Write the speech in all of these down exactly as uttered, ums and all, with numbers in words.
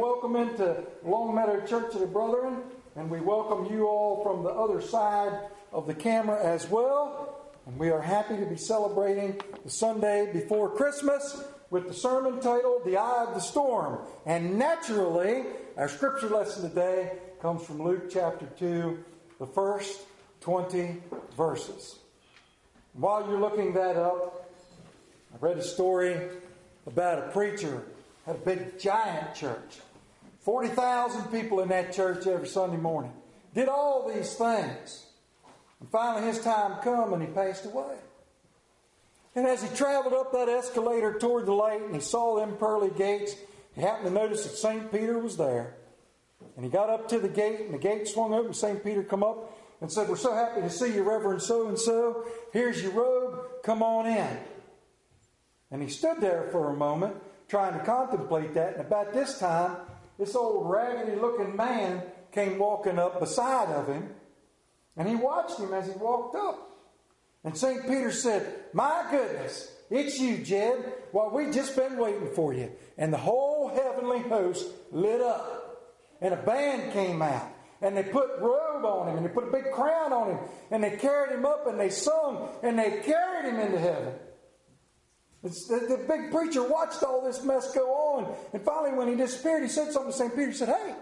welcome into Longmeadow Church of the Brethren, and we welcome you all from the other side of the camera as well. And we are happy to be celebrating the Sunday before Christmas with the sermon titled, The Eye of the Storm. And naturally, our scripture lesson today comes from Luke chapter two, the first twenty verses. While you're looking that up, I read a story about a preacher had a big giant church. forty thousand people in that church every Sunday morning. Did all these things. And finally his time come and he passed away. And as he traveled up that escalator toward the light and he saw them pearly gates, he happened to notice that Saint Peter was there. And he got up to the gate and the gate swung open. Saint Peter come up and said, "We're so happy to see you, Reverend so-and-so. Here's your robe. Come on in." And he stood there for a moment trying to contemplate that. And about this time, this old raggedy-looking man came walking up beside of him. And he watched him as he walked up. And Saint Peter said, "My goodness, it's you, Jed. Well, we've just been waiting for you." And the whole heavenly host lit up. And a band came out. And they put robe on him. And they put a big crown on him. And they carried him up and they sung. And they carried him into heaven. It's, the, the big preacher watched all this mess go on. And finally when he disappeared, he said something to Saint Peter. He said, "Hey,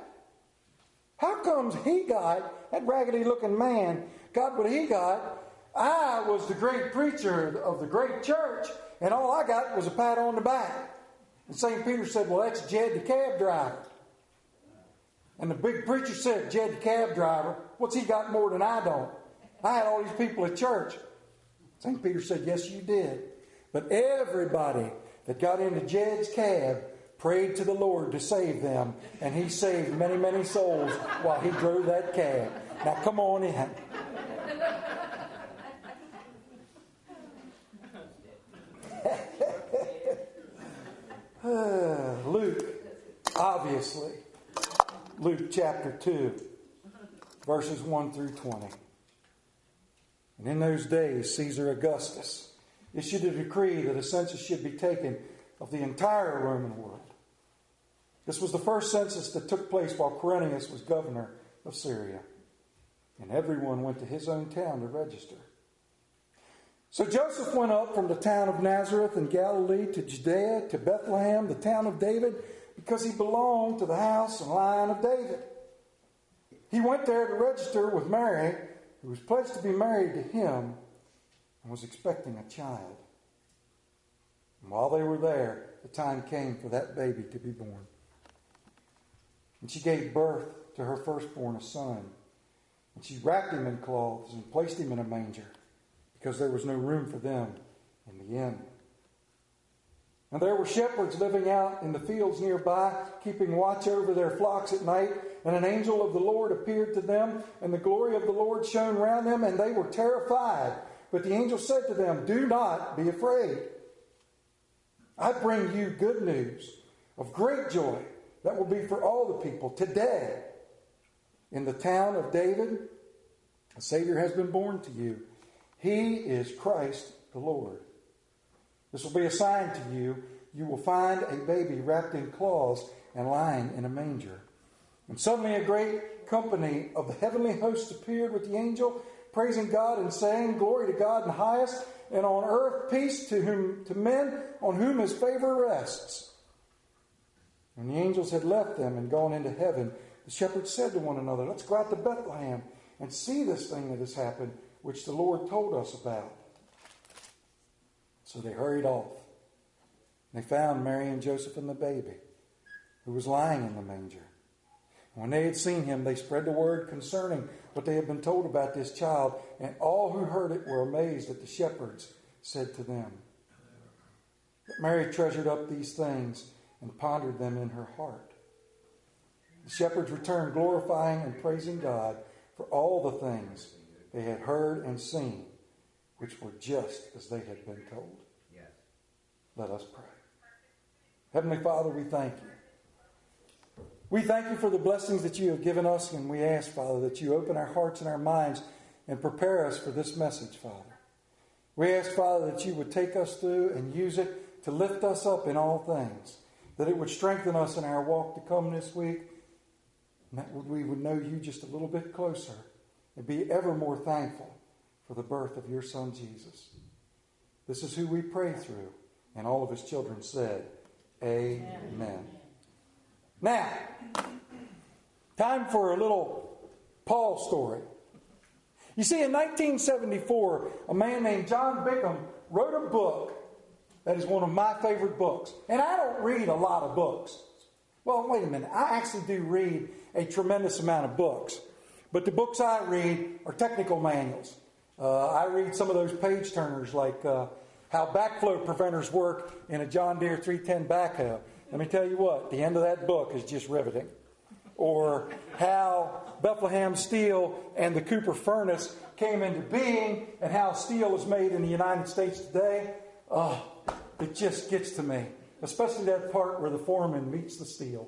how comes he got, that raggedy looking man, got what he got? I was the great preacher of the great church, and all I got was a pat on the back." And Saint Peter said, "Well, that's Jed the cab driver." And the big preacher said, "Jed the cab driver, what's he got more than I don't? I had all these people at church." Saint Peter said, "Yes, you did. But everybody that got into Jed's cab prayed to the Lord to save them. And he saved many, many souls while he drove that cab. Now come on in." uh, Luke, obviously. Luke chapter two, verses one through twenty. "And in those days, Caesar Augustus issued a decree that a census should be taken of the entire Roman world. This was the first census that took place while Quirinius was governor of Syria. And everyone went to his own town to register. So Joseph went up from the town of Nazareth in Galilee to Judea, to Bethlehem, the town of David, because he belonged to the house and line of David. He went there to register with Mary, who was pledged to be married to him, and was expecting a child. And while they were there, the time came for that baby to be born. And she gave birth to her firstborn, a son. And she wrapped him in cloths and placed him in a manger, because there was no room for them in the inn. And there were shepherds living out in the fields nearby, keeping watch over their flocks at night. And an angel of the Lord appeared to them, and the glory of the Lord shone round them, and they were terrified. But the angel said to them, 'Do not be afraid. I bring you good news of great joy that will be for all the people. Today, in the town of David, a Savior has been born to you. He is Christ the Lord. This will be a sign to you. You will find a baby wrapped in cloths and lying in a manger.' And suddenly a great company of the heavenly hosts appeared with the angel, praising God and saying, 'Glory to God in the highest, and on earth peace to whom to men on whom his favor rests.' When the angels had left them and gone into heaven, the shepherds said to one another, 'Let's go out to Bethlehem and see this thing that has happened, which the Lord told us about.' So they hurried off. They found Mary and Joseph and the baby, who was lying in the manger. When they had seen him, they spread the word concerning what they had been told about this child, and all who heard it were amazed at the shepherds said to them. But Mary treasured up these things and pondered them in her heart. The shepherds returned, glorifying and praising God for all the things they had heard and seen, which were just as they had been told." Yes. Let us pray. Heavenly Father, we thank you. We thank you for the blessings that you have given us, and we ask, Father, that you open our hearts and our minds and prepare us for this message, Father. We ask, Father, that you would take us through and use it to lift us up in all things, that it would strengthen us in our walk to come this week, and that we would know you just a little bit closer and be ever more thankful for the birth of your Son, Jesus. This is who we pray through. And all of his children said, Amen. Amen. Now, time for a little Paul story. You see, in nineteen seventy-four, a man named John Bickham wrote a book that is one of my favorite books. And I don't read a lot of books. Well, wait a minute. I actually do read a tremendous amount of books. But the books I read are technical manuals. Uh, I read some of those page turners like uh, how backflow preventers work in a John Deere three ten backhoe. Let me tell you what, the end of that book is just riveting. Or how Bethlehem Steel and the Cooper furnace came into being and how steel is made in the United States today. Oh, it just gets to me. Especially that part where the foreman meets the steel.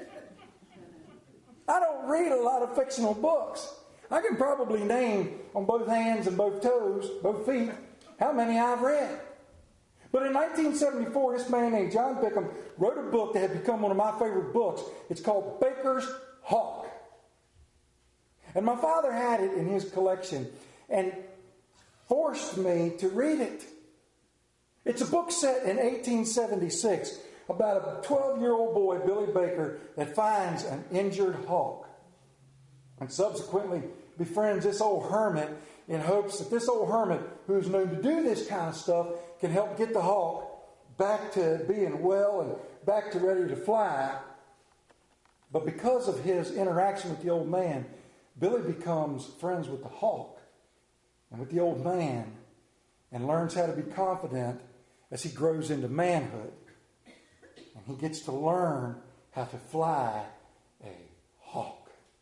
I don't read a lot of fictional books. I can probably name on both hands and both toes, both feet, how many I've read. But in nineteen seventy-four, this man named John Bickham wrote a book that had become one of my favorite books. It's called Baker's Hawk. And my father had it in his collection and forced me to read it. It's a book set in eighteen seventy-six about a twelve-year-old boy, Billy Baker, that finds an injured hawk and subsequently befriends this old hermit in hopes that this old hermit, who's known to do this kind of stuff, can help get the hawk back to being well and back to ready to fly. But because of his interaction with the old man, Billy becomes friends with the hawk and with the old man and learns how to be confident as he grows into manhood. And he gets to learn how to fly a hawk.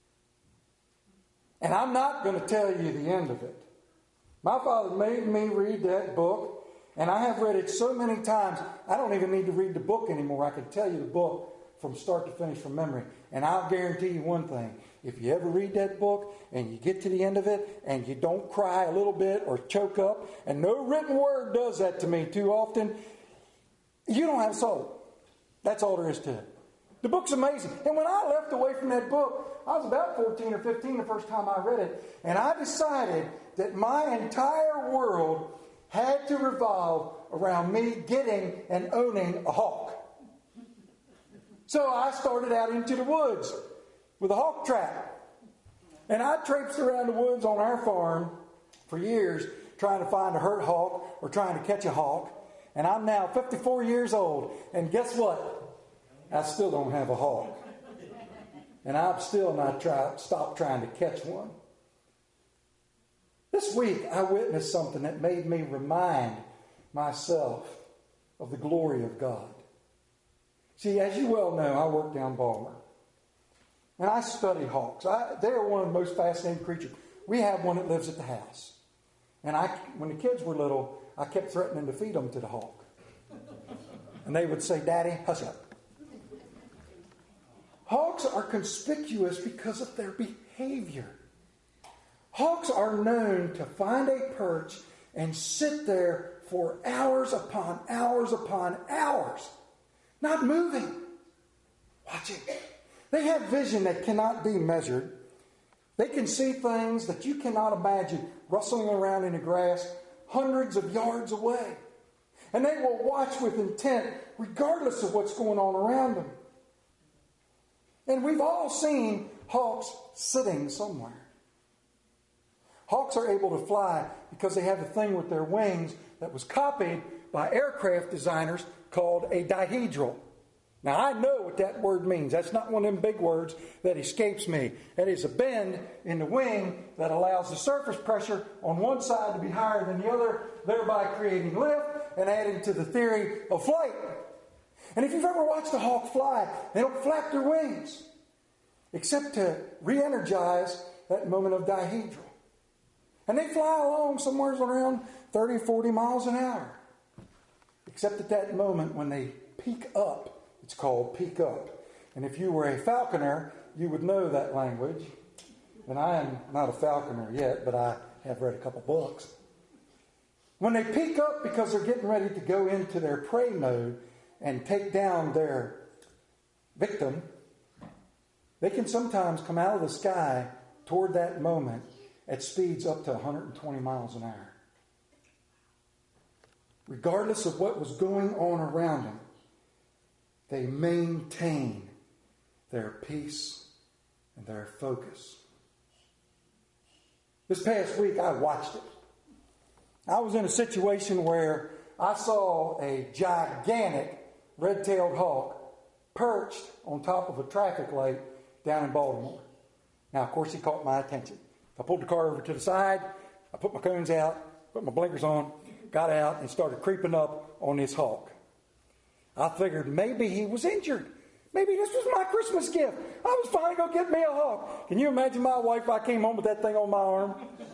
And I'm not going to tell you the end of it. My father made me read that book, and I have read it so many times, I don't even need to read the book anymore. I can tell you the book from start to finish from memory. And I'll guarantee you one thing. If you ever read that book and you get to the end of it and you don't cry a little bit or choke up, and no written word does that to me too often, you don't have a soul. That's all there is to it. The book's amazing. And when I left away from that book, I was about fourteen or fifteen the first time I read it. And I decided that my entire world had to revolve around me getting and owning a hawk. So I started out into the woods with a hawk trap. And I traipsed around the woods on our farm for years trying to find a hurt hawk or trying to catch a hawk. And I'm now fifty-four years old. And guess what? I still don't have a hawk. And I've still not tried, stopped trying to catch one. This week I witnessed something that made me remind myself of the glory of God. See, as you well know, I work down Balmer. And I study hawks. I, they are one of the most fascinating creatures. We have one that lives at the house. And I, when the kids were little, I kept threatening to feed them to the hawk. And they would say, "Daddy, hush up." Hawks are conspicuous because of their behavior. Hawks are known to find a perch and sit there for hours upon hours upon hours, not moving, watching. They have vision that cannot be measured. They can see things that you cannot imagine rustling around in the grass hundreds of yards away. And they will watch with intent regardless of what's going on around them. And we've all seen hawks sitting somewhere. Hawks are able to fly because they have a thing with their wings that was copied by aircraft designers called a dihedral. Now, I know what that word means. That's not one of them big words that escapes me. That is a bend in the wing that allows the surface pressure on one side to be higher than the other, thereby creating lift and adding to the theory of flight. And if you've ever watched a hawk fly, they don't flap their wings except to re-energize that moment of dihedral. And they fly along somewhere around thirty, forty miles an hour. Except at that moment when they peak up. It's called peak up. And if you were a falconer, you would know that language. And I am not a falconer yet, but I have read a couple books. When they peak up because they're getting ready to go into their prey mode and take down their victim, they can sometimes come out of the sky toward that moment at speeds up to one hundred twenty miles an hour. Regardless of what was going on around them, they maintain their peace and their focus. This past week, I watched it. I was in a situation where I saw a gigantic red-tailed hawk perched on top of a traffic light down in Baltimore. Now, of course, he caught my attention. I pulled the car over to the side. I put my cones out, put my blinkers on, got out, and started creeping up on this hawk. I figured maybe he was injured. Maybe this was my Christmas gift. I was finally going to get me a hawk. Can you imagine my wife if I came home with that thing on my arm?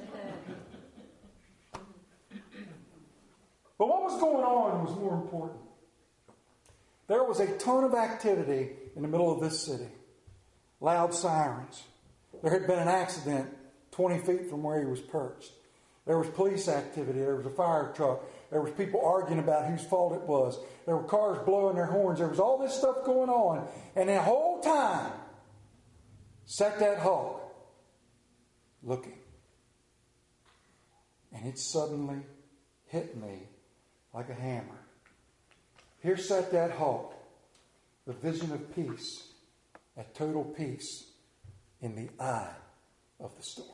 But what was going on was more important. There was a ton of activity in the middle of this city. Loud sirens. There had been an accident twenty feet from where he was perched. There was police activity. There was a fire truck. There was people arguing about whose fault it was. There were cars blowing their horns. There was all this stuff going on. And the whole time sat that hawk looking. And it suddenly hit me like a hammer. Here sat that hawk, the vision of peace, at total peace in the eye of the storm.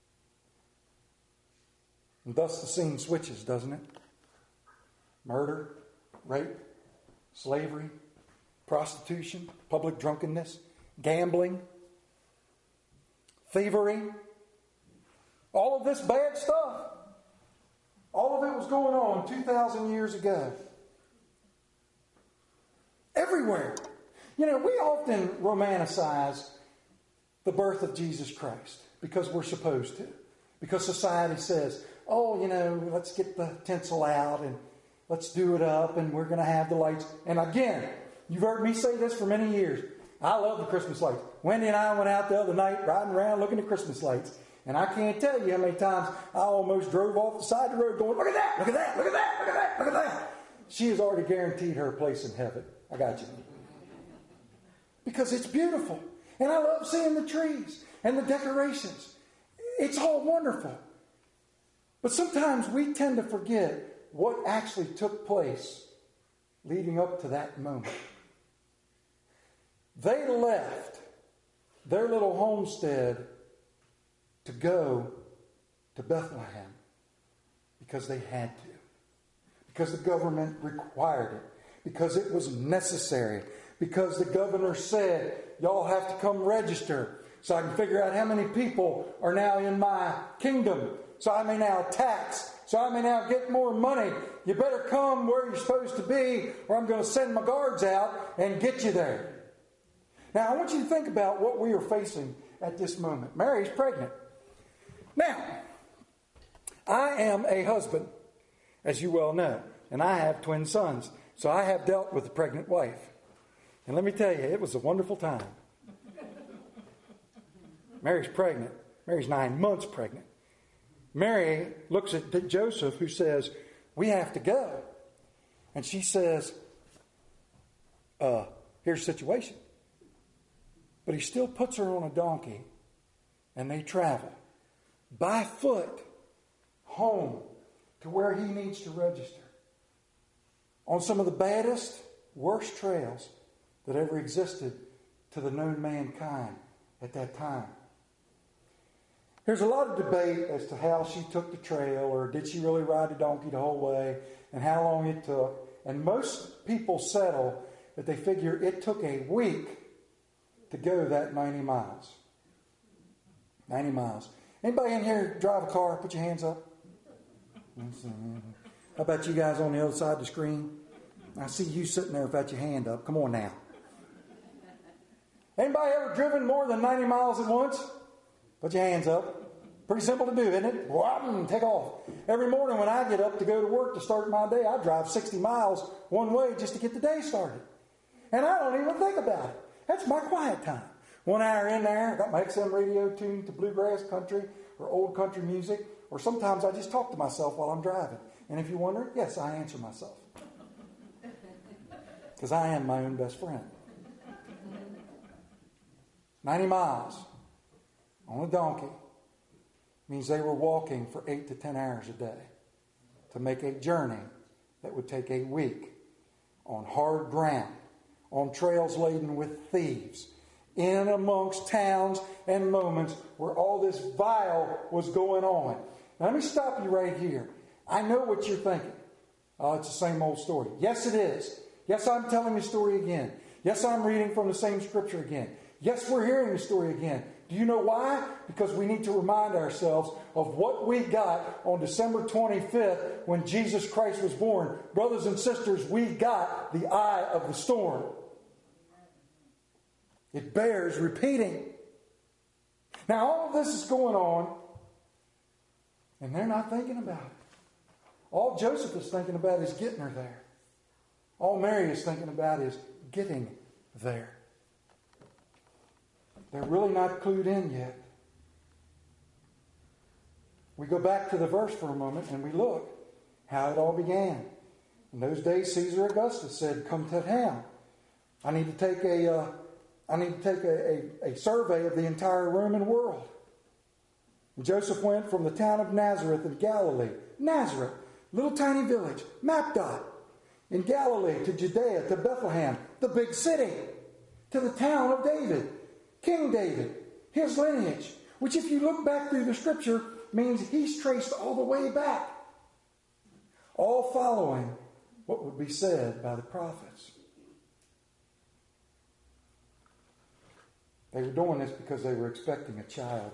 And thus the scene switches, doesn't it? Murder, rape, slavery, prostitution, public drunkenness, gambling, thievery, all of this bad stuff. All of it was going on two thousand years ago. Everywhere. You know, we often romanticize the birth of Jesus Christ because we're supposed to. Because society says, oh, you know, let's get the tinsel out and let's do it up and we're going to have the lights. And again, you've heard me say this for many years. I love the Christmas lights. Wendy and I went out the other night riding around looking at Christmas lights. And I can't tell you how many times I almost drove off the side of the road going, look at that, look at that, look at that, look at that, look at that. She has already guaranteed her place in heaven. I got you. Because it's beautiful. And I love seeing the trees and the decorations. It's all wonderful. But sometimes we tend to forget what actually took place leading up to that moment. They left their little homestead to go to Bethlehem because they had to. Because the government required it. Because it was necessary. Because the governor said, y'all have to come register so I can figure out how many people are now in my kingdom. So I may now tax. So I may now get more money. You better come where you're supposed to be or I'm going to send my guards out and get you there. Now I want you to think about what we are facing at this moment. Mary's pregnant. Now, I am a husband, as you well know, and I have twin sons. So I have dealt with a pregnant wife. And let me tell you, it was a wonderful time. Mary's pregnant. Mary's nine months pregnant. Mary looks at Joseph, who says, we have to go. And she says, uh, here's the situation. But he still puts her on a donkey, and they travel by foot home to where he needs to register. On some of the baddest, worst trails that ever existed to the known mankind at that time. There's a lot of debate as to how she took the trail, or did she really ride the donkey the whole way, and how long it took. And most people settle that they figure it took a week to go that ninety miles. ninety miles. Anybody in here drive a car? Put your hands up. How about you guys on the other side of the screen? I see you sitting there without your hand up. Come on now. Anybody ever driven more than ninety miles at once? Put your hands up. Pretty simple to do, isn't it? Wham, take off. Every morning when I get up to go to work to start my day, I drive sixty miles one way just to get the day started. And I don't even think about it. That's my quiet time. One hour in there, I got my X M radio tuned to bluegrass country or old country music, or sometimes I just talk to myself while I'm driving. And if you're wondering, yes, I answer myself. Because I am my own best friend. ninety miles on a donkey means they were walking for eight to ten hours a day to make a journey that would take a week on hard ground, on trails laden with thieves, in amongst towns and moments where all this vile was going on. Now, let me stop you right here. I know what you're thinking. Oh, it's the same old story. Yes, it is. Yes, I'm telling the story again. Yes, I'm reading from the same scripture again. Yes, we're hearing the story again. Do you know why? Because we need to remind ourselves of what we got on December twenty-fifth when Jesus Christ was born. Brothers and sisters, we got the eye of the storm. It bears repeating. Now, all of this is going on, and they're not thinking about it. All Joseph is thinking about is getting her there. All Mary is thinking about is getting there. They're really not clued in yet. We go back to the verse for a moment and we look how it all began. In those days, Caesar Augustus said, "Come to town. I need to take a, uh, I need to take a, a, a survey of the entire Roman world." And Joseph went from the town of Nazareth in Galilee, Nazareth, little tiny village, map dot, in Galilee, to Judea, to Bethlehem, the big city, to the town of David, King David, his lineage, which if you look back through the scripture, means he's traced all the way back. All following what would be said by the prophets. They were doing this because they were expecting a child.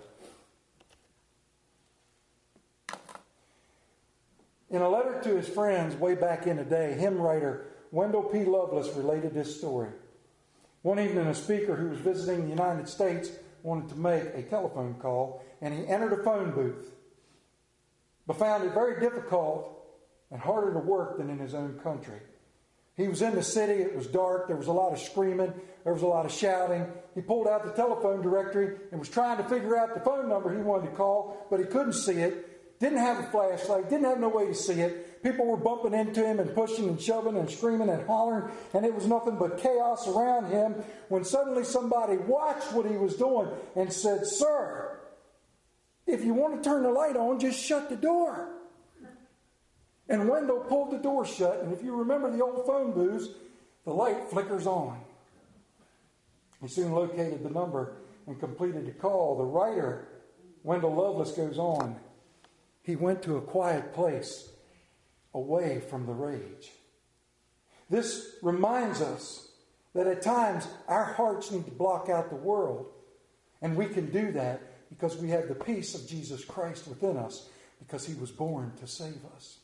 In a letter to his friends way back in the day, hymn writer Wendell P. Lovelace related this story. One evening, a speaker who was visiting the United States wanted to make a telephone call, and he entered a phone booth, but found it very difficult and harder to work than in his own country. He was in the city, it was dark, there was a lot of screaming, there was a lot of shouting. He pulled out the telephone directory and was trying to figure out the phone number he wanted to call, but he couldn't see it, didn't have a flashlight, didn't have no way to see it. People were bumping into him and pushing and shoving and screaming and hollering, and it was nothing but chaos around him when suddenly somebody watched what he was doing and said, "Sir, if you want to turn the light on, just shut the door." And Wendell pulled the door shut, and if you remember the old phone booths, the light flickers on. He soon located the number and completed the call. The writer, Wendell Lovelace, goes on. He went to a quiet place away from the rage. This reminds us that at times our hearts need to block out the world. And we can do that because we have the peace of Jesus Christ within us, because he was born to save us.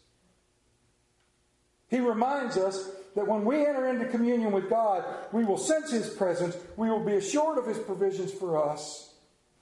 He reminds us that when we enter into communion with God, we will sense his presence, we will be assured of his provisions for us,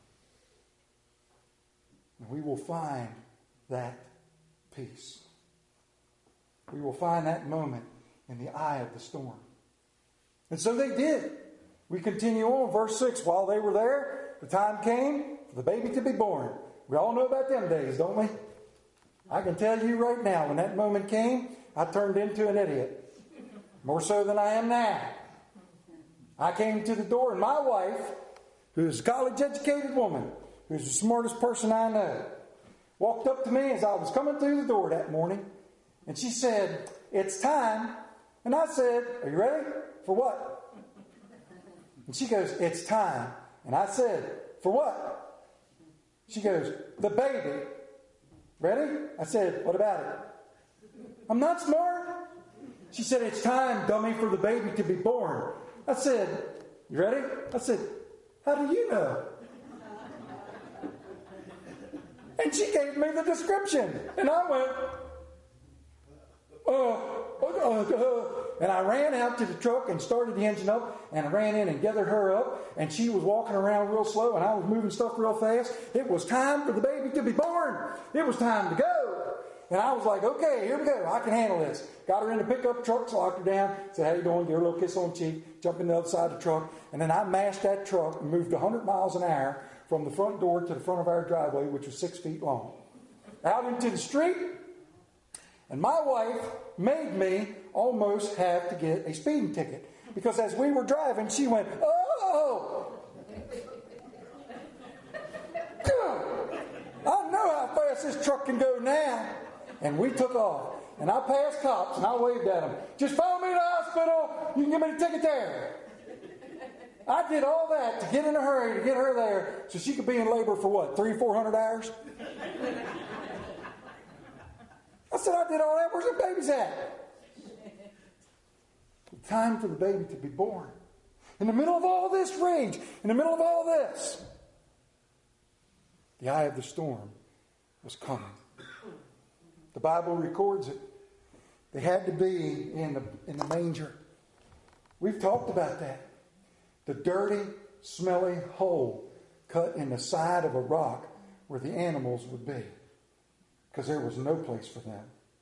and we will find that peace. We will find that moment in the eye of the storm. And so they did. We continue on, verse six. While they were there, the time came for the baby to be born. We all know about them days, don't we? I can tell you right now, when that moment came, I turned into an idiot. More so than I am now. I came to the door, and my wife, who is a college-educated woman, who's the smartest person I know, walked up to me as I was coming through the door that morning, and she said, "It's time." And I said, "Are you ready? For what?" And she goes, "It's time." And I said, "For what?" She goes, "The baby." "Ready?" I said, "What about it?" "I'm not smart." She said, "It's time, dummy, for the baby to be born." I said, "You ready?" I said, "How do you know?" And she gave me the description. And I went, oh, oh, oh, and I ran out to the truck and started the engine up, and I ran in and gathered her up, and she was walking around real slow, and I was moving stuff real fast. It was time for the baby to be born. It was time to go. And I was like, okay, here we go. I can handle this. Got her in the pickup truck, locked her down, said, "How you doing?" Give her a little kiss on the cheek, jump in the other side of the truck, and then I mashed that truck and moved one hundred miles an hour from the front door to the front of our driveway, which was six feet long, out into the street. And my wife made me almost have to get a speeding ticket, because as we were driving, she went, "Oh!" truck can go now. And we took off. And I passed cops and I waved at them. Just follow me to the hospital. You can give me the ticket there. I did all that to get in a hurry to get her there so she could be in labor for what, three, four hundred hours? I said, I did all that. Where's the baby's at? Time for the baby to be born. In the middle of all this rage, in the middle of all this, the eye of the storm was coming. The Bible records it. They had to be in the, in the manger. We've talked about that. The dirty, smelly hole cut in the side of a rock where the animals would be. Because there was no place for them.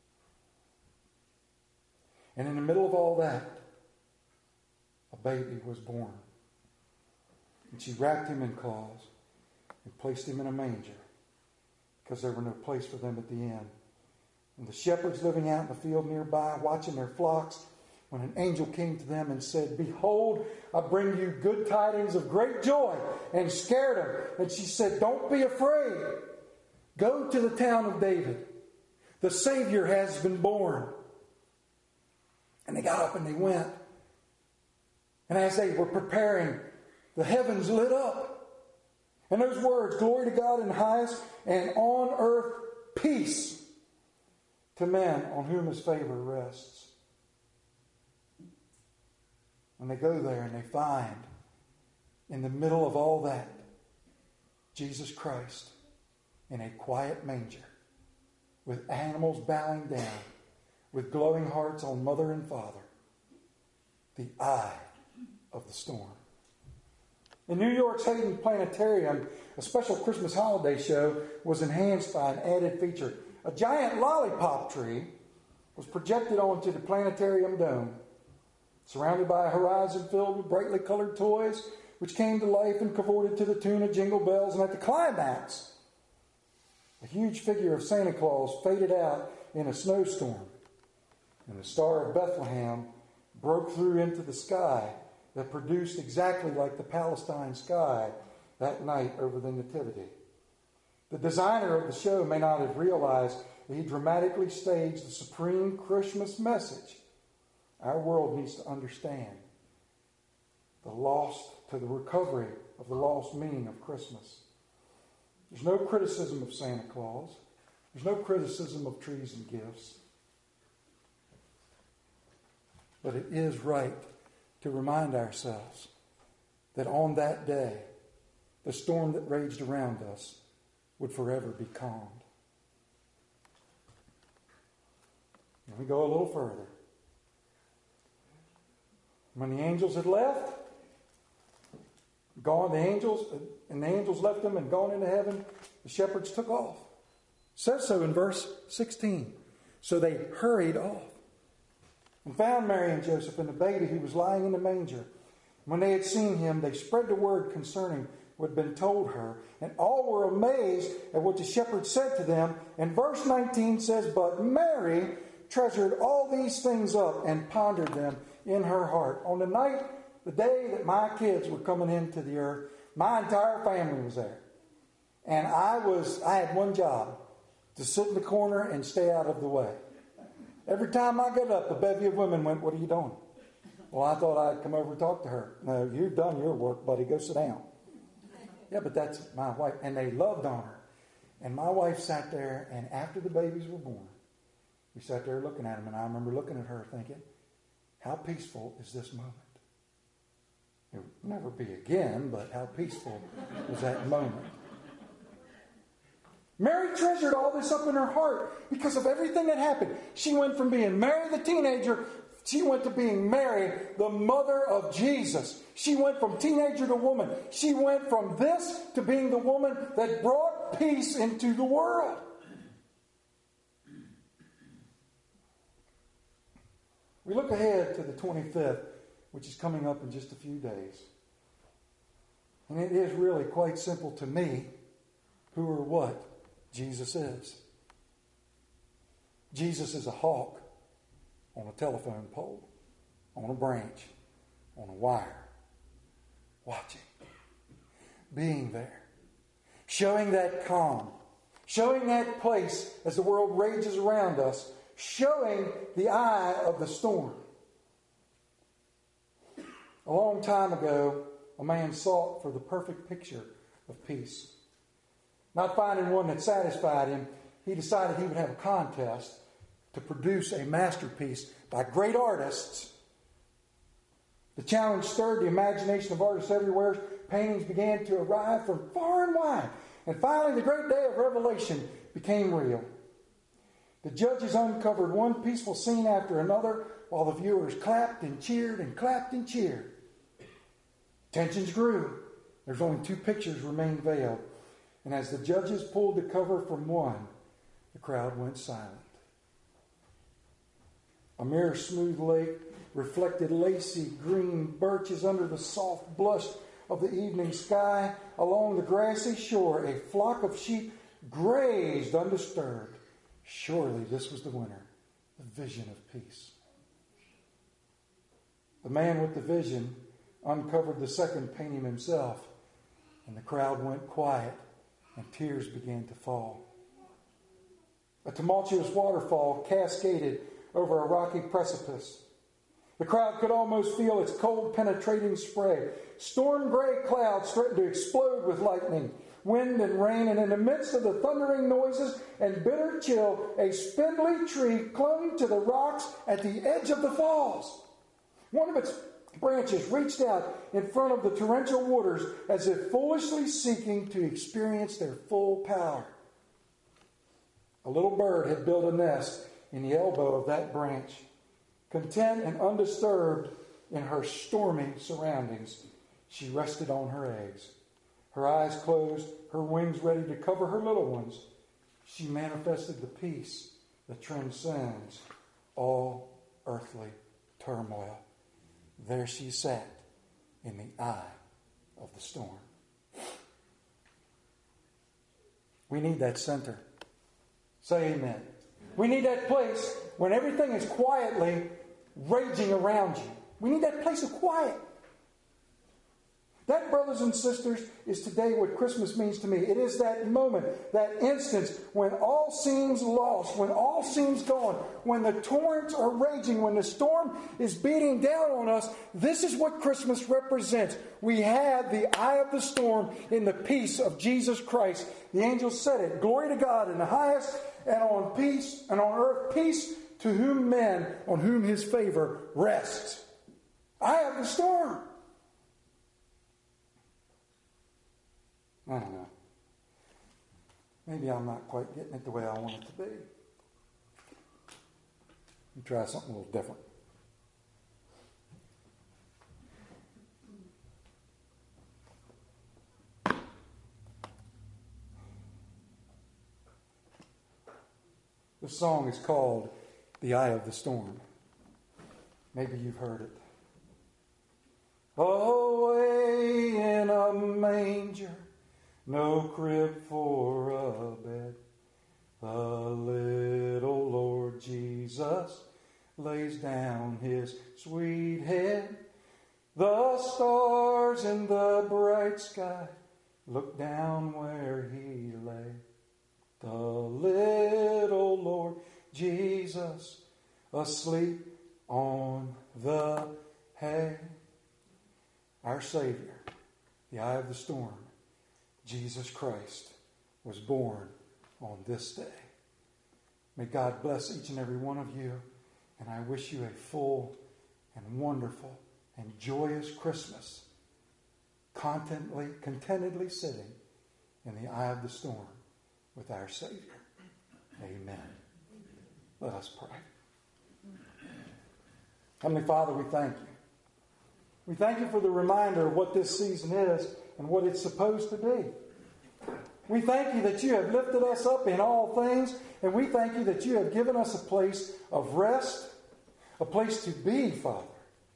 And in the middle of all that, a baby was born. And she wrapped him in cloths and placed him in a manger because there were no place for them at the inn. And the shepherds living out in the field nearby, watching their flocks, when an angel came to them and said, Behold, I bring you good tidings of great joy, and scared them. And she said, Don't be afraid. Go to the town of David. The Savior has been born. And they got up and they went. And as they were preparing, the heavens lit up. And those words, Glory to God in the highest, and on earth peace to men on whom his favor rests. And they go there and they find, in the middle of all that, Jesus Christ in a quiet manger, with animals bowing down, with glowing hearts on mother and father, the eye of the storm. In New York's Hayden Planetarium, a special Christmas holiday show was enhanced by an added feature. A giant lollipop tree was projected onto the planetarium dome, surrounded by a horizon filled with brightly colored toys, which came to life and cavorted to the tune of jingle bells. And at the climax, a huge figure of Santa Claus faded out in a snowstorm, and the Star of Bethlehem broke through into the sky that produced exactly like the Palestine sky that night over the Nativity. The designer of the show may not have realized that he dramatically staged the supreme Christmas message our world needs to understand. The lost to the recovery of the lost meaning of Christmas. There's no criticism of Santa Claus. There's no criticism of trees and gifts. But it is right to remind ourselves that on that day, the storm that raged around us would forever be calmed. And we go a little further. When the angels had left, gone, the angels, and the angels left them and gone into heaven, the shepherds took off. It says so in verse sixteen. So they hurried off and found Mary and Joseph and the baby who was lying in the manger. When they had seen him, they spread the word concerning what had been told her, and all were amazed at what the shepherds said to them. And verse nineteen says, But Mary treasured all these things up and pondered them in her heart. On the night, the day that my kids were coming into the earth, my entire family was there. And I was, I had one job, to sit in the corner and stay out of the way. Every time I got up, a bevy of women went, What are you doing? Well, I thought I'd come over and talk to her. No, you've done your work, buddy. Go sit down. Yeah, but that's my wife. And they loved on her. And my wife sat there, and after the babies were born, we sat there looking at them, and I remember looking at her thinking, how peaceful is this moment? It will never be again, but how peaceful was that moment? Mary treasured all this up in her heart because of everything that happened. She went from being Mary the teenager, she went to being Mary, the mother of Jesus. She went from teenager to woman. She went from this to being the woman that brought peace into the world. We look ahead to the twenty-fifth, which is coming up in just a few days. And it is really quite simple to me who or what Jesus is. Jesus is a hawk on a telephone pole, on a branch, on a wire, watching, being there, showing that calm, showing that place as the world rages around us, showing the eye of the storm. A long time ago, a man sought for the perfect picture of peace. Not finding one that satisfied him, he decided he would have a contest to produce a masterpiece by great artists. The challenge stirred the imagination of artists everywhere. Paintings began to arrive from far and wide. And finally, the great day of revelation became real. The judges uncovered one peaceful scene after another, while the viewers clapped and cheered and clapped and cheered. Tensions grew. There's only two pictures remained veiled. And as the judges pulled the cover from one, the crowd went silent. A mirror smooth lake reflected lacy green birches under the soft blush of the evening sky. Along the grassy shore, a flock of sheep grazed undisturbed. Surely this was the winner, the vision of peace. The man with the vision uncovered the second painting himself, and the crowd went quiet, and tears began to fall. A tumultuous waterfall cascaded over a rocky precipice. The crowd could almost feel its cold, penetrating spray. Storm gray clouds threatened to explode with lightning, wind, and rain, and in the midst of the thundering noises and bitter chill, a spindly tree clung to the rocks at the edge of the falls. One of its branches reached out in front of the torrential waters as if foolishly seeking to experience their full power. A little bird had built a nest in the elbow of that branch. Content and undisturbed in her stormy surroundings, she rested on her eggs. Her eyes closed, her wings ready to cover her little ones. She manifested the peace that transcends all earthly turmoil. There she sat in the eye of the storm. We need that center. Say amen. We need that place when everything is quietly raging around you. We need that place of quiet. That, brothers and sisters, is today what Christmas means to me. It is that moment, that instance when all seems lost, when all seems gone, when the torrents are raging, when the storm is beating down on us. This is what Christmas represents. We have the eye of the storm in the peace of Jesus Christ. The angel said it. Glory to God in the highest, and on peace, and on earth peace to whom men, on whom his favor rests. Eye of the storm. I don't know. Maybe I'm not quite getting it the way I want it to be. Let me try something a little different. This song is called The Eye of the Storm. Maybe you've heard it. Away in a manger, no crib for a bed, the little Lord Jesus lays down his sweet head. The stars in the bright sky look down where he lay. The little Lord Jesus asleep on the hay. Our Savior, the eye of the storm, Jesus Christ, was born on this day. May God bless each and every one of you, and I wish you a full and wonderful and joyous Christmas, contentedly, contentedly sitting in the eye of the storm with our Savior. Amen. Let us pray. Heavenly Father, we thank you. We thank you for the reminder of what this season is and what it's supposed to be. We thank you that you have lifted us up in all things, and we thank you that you have given us a place of rest, a place to be, Father.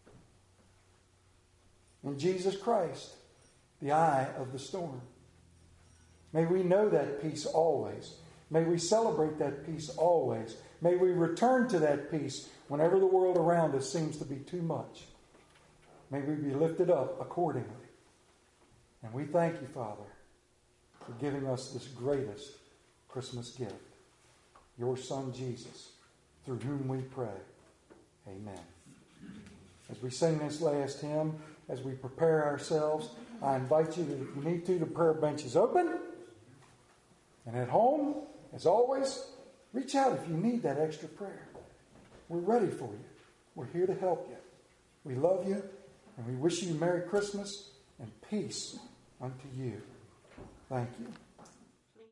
In Jesus Christ, the eye of the storm. May we know that peace always. May we celebrate that peace always. May we return to that peace whenever the world around us seems to be too much. May we be lifted up accordingly. And we thank you, Father, for giving us this greatest Christmas gift. Your Son, Jesus, through whom we pray. Amen. As we sing this last hymn, as we prepare ourselves, I invite you, that if you need to, the prayer bench is open. And at home, as always, reach out if you need that extra prayer. We're ready for you. We're here to help you. We love you, and we wish you Merry Christmas and peace unto you. Thank you.